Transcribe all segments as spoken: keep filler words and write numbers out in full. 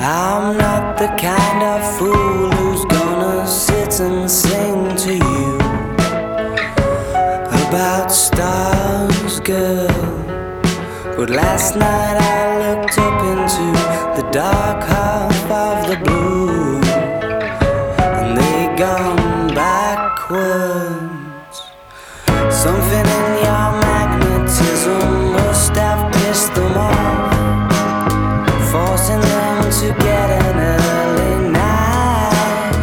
I'm not the kind of fool who's gonna sit and sing to you about stars, girl. But last night I looked up into the dark half of the blue, and they gone backwards. Something in your magnetism must have pissed them off, forcing them to get an early night.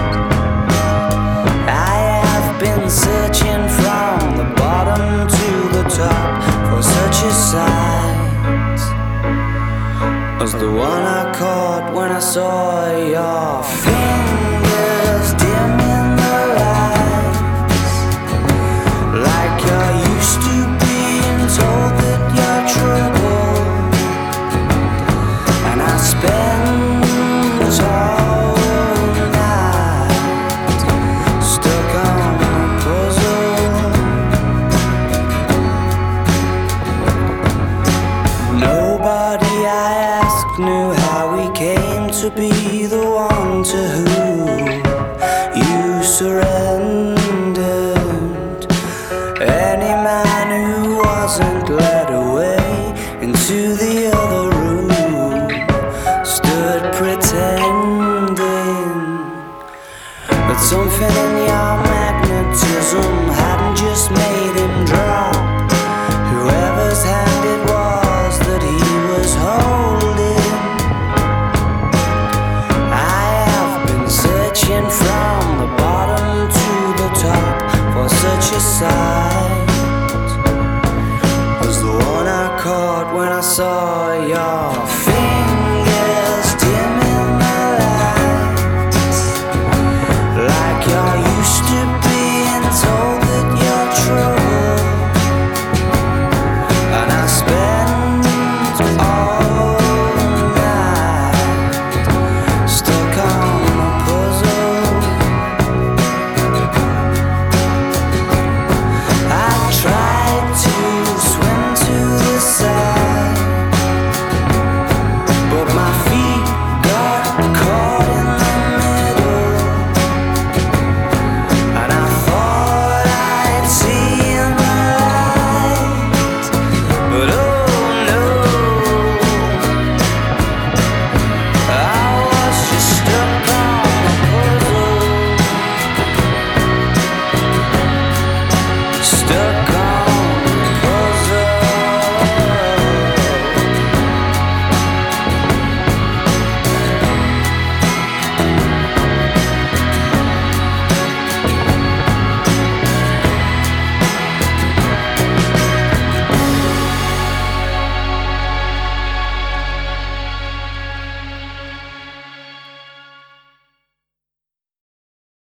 I have been searching from the bottom to the top for such a sight as the one I caught when I saw your fingers dimming the lights, like you're used to being told that you're troubled. And I spend all night stuck on a puzzle. Nobody I asked knew how we came to be the one to whom you surrendered. Any man who wasn't led away into the other room stood pretending that something in your magnetism hadn't just made